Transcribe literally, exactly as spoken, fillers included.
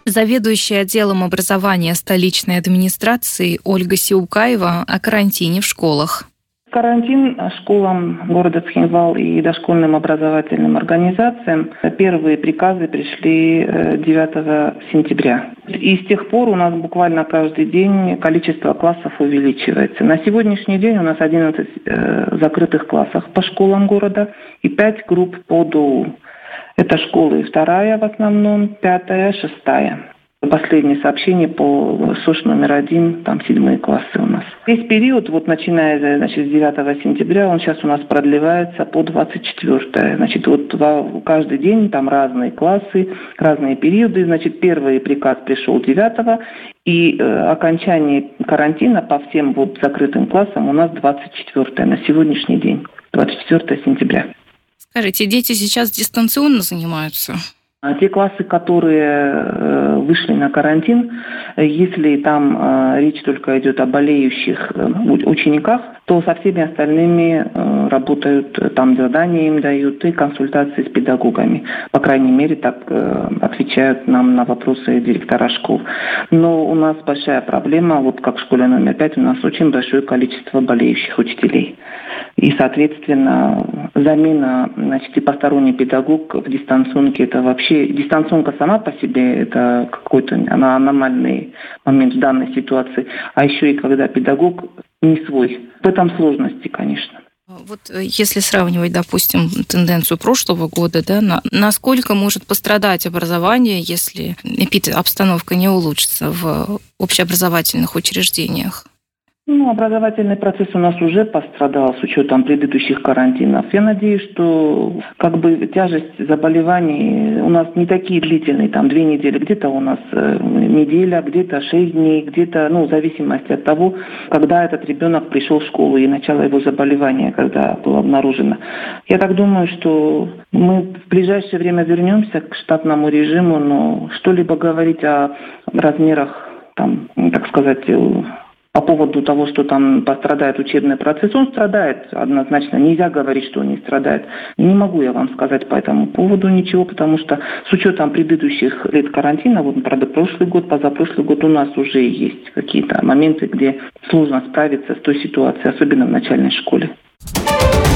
Заведующая отделом образования столичной администрации Ольга Сиукаева о карантине в школах. Карантин школам города Цхинвал и дошкольным образовательным организациям. Первые приказы пришли девятого сентября. И с тех пор у нас буквально каждый день количество классов увеличивается. На сегодняшний день у нас одиннадцать э, закрытых классов по школам города и пять групп по ДОУ. Это школы вторая в основном, пятая, шестая. Последнее сообщение по СОШ номер один, там седьмые классы у нас. Весь период, вот начиная значит, с девятого сентября, он сейчас у нас продлевается по двадцать четвёртое. Значит, вот во, каждый день там разные классы, разные периоды. Значит, первый приказ пришел девятого, и э, окончание карантина по всем вот закрытым классам у нас двадцать четвёртое на сегодняшний день, двадцать четвёртое сентября. Скажите, дети сейчас дистанционно занимаются? Те классы, которые вышли на карантин, если там речь только идет о болеющих учениках, то со всеми остальными работают, там задания им дают и консультации с педагогами. По крайней мере, так отвечают нам на вопросы директора школ. Но у нас большая проблема, вот как в школе номер пять, у нас очень большое количество болеющих учителей. И, соответственно, замена, значит, и посторонний педагог в дистанционке, это вообще, дистанционка сама по себе, это какой-то она аномальный момент в данной ситуации. А еще и когда педагог не свой. В этом сложности, конечно. Вот если сравнивать, допустим, тенденцию прошлого года, да, на, насколько может пострадать образование, если эпидобстановка не улучшится в общеобразовательных учреждениях? Ну, образовательный процесс у нас уже пострадал с учетом предыдущих карантинов. Я надеюсь, что как бы тяжесть заболеваний у нас не такие длительные, там две недели, где-то у нас неделя, где-то шесть дней, где-то, ну, в зависимости от того, когда этот ребенок пришел в школу и начало его заболевания, когда было обнаружено. Я так думаю, что мы в ближайшее время вернемся к штатному режиму, но что-либо говорить о размерах, там, так сказать, по поводу того, что там пострадает учебный процесс, он страдает однозначно. Нельзя говорить, что он не страдает. Не могу я вам сказать по этому поводу ничего, потому что с учетом предыдущих лет карантина, вот, правда, прошлый год, позапрошлый год у нас уже есть какие-то моменты, где сложно справиться с той ситуацией, особенно в начальной школе.